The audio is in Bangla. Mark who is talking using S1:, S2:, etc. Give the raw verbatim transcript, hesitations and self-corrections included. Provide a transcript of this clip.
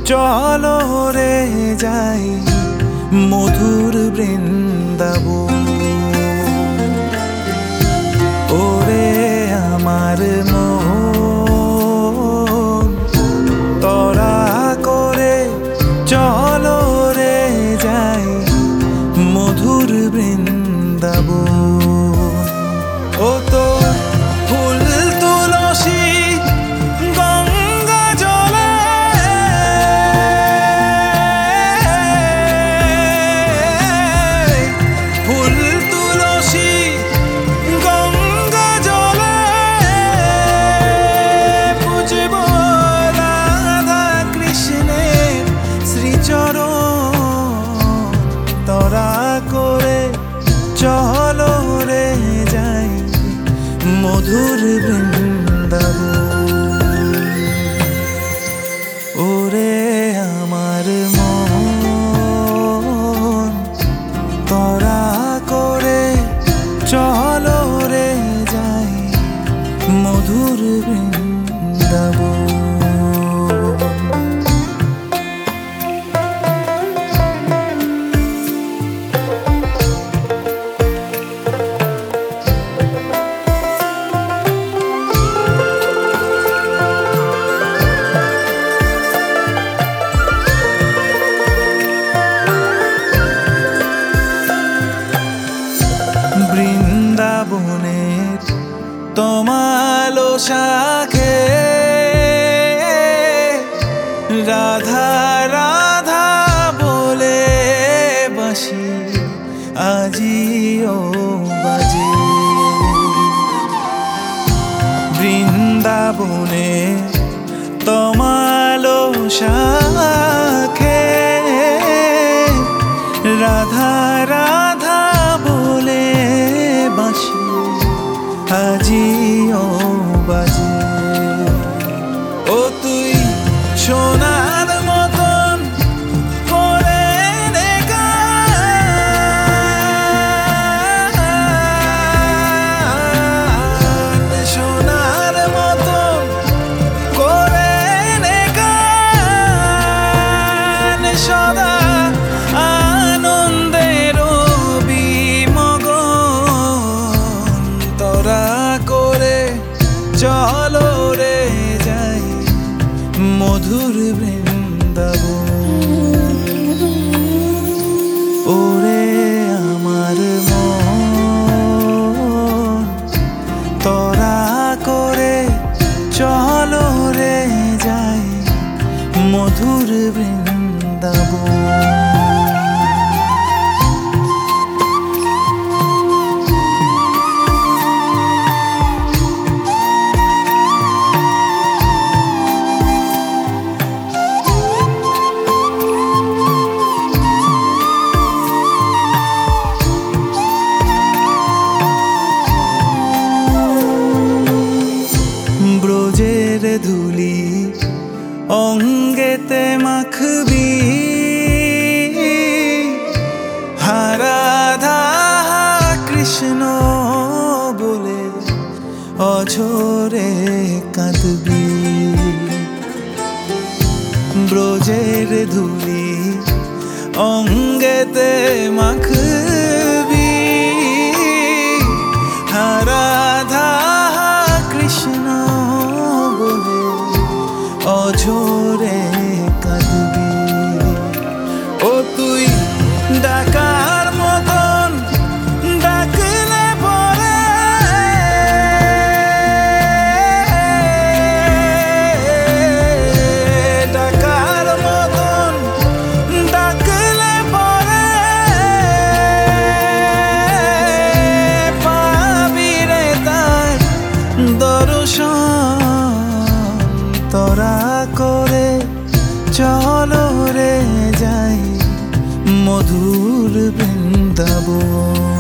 S1: চলো রে যাই মধুর বৃন্দাবন। ওরে আমার মন তরা করে চলো রে যাই মধুর বৃন্দাবন। ও তো ফুল তুলসী গঙ্গা জলে ফুল তুলসী গঙ্গা জলে পুজব রাধা কৃষ্ণের শ্রীচরণ। তরা করে চলো রে যাই মধুর বৃন্দাবন। ওরে আমার মন তরা করে চলো রে যাই মধুর বৃন্দাবন। বৃন্দাবনের তোমালো শাখে রাধা রাধা বলে বাঁশি আজিও বাজে। বৃন্দাবনের তোমালো শাখে রাধা রাধা বলে বাঁশি আজিও বাজে। ও তুই সোনার মতন করে রে গান, সোনার মতন করে রে গান, সদা আনন্দের বিমগন। তরা করে চলো রে যাই মধুর বৃন্দাবন। ওরে আমার মন তরা করে চলো রে যাই মধুর বৃন্দাবন। ব্রজের ধুলি অঙ্গেতে মাখবি, রাধা কৃষ্ণ বলে অঝরে কাঁদবি। ব্রজের ধুলি অঙ্গেতে মাখবি, রাধা কৃষ্ণ বলে অঝরে কাঁদবি। ও তুই ডাকার মতন ডাকলে পরে ডাকার মতন ডাকলে পরে পাবি রে তার দর্শন। তরা করে চলো রে যাই মধুর বৃন্দাবন।